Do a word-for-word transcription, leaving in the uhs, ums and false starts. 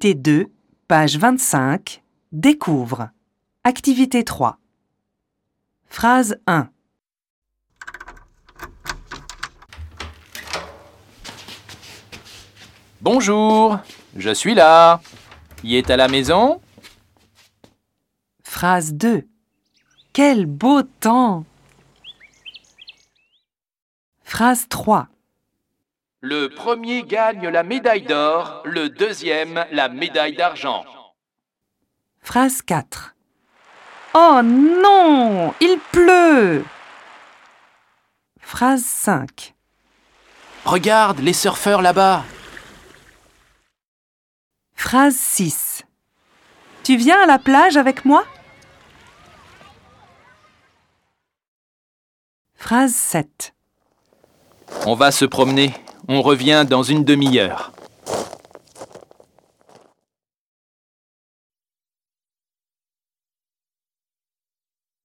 Activité deux, page vingt-cinq, Découvre. Activité trois. Phrase un. Bonjour, je suis là. Y est à la maison? Phrase deux. Quel beau temps! Phrase trois. Le premier gagne la médaille d'or, le deuxième la médaille d'argent. Phrase quatre. Oh non! Il pleut! Phrase cinq. Regarde les surfeurs là-bas. Phrase six. Tu viens à la plage avec moi? Phrase sept. On va se promener, on revient dans une demi-heure.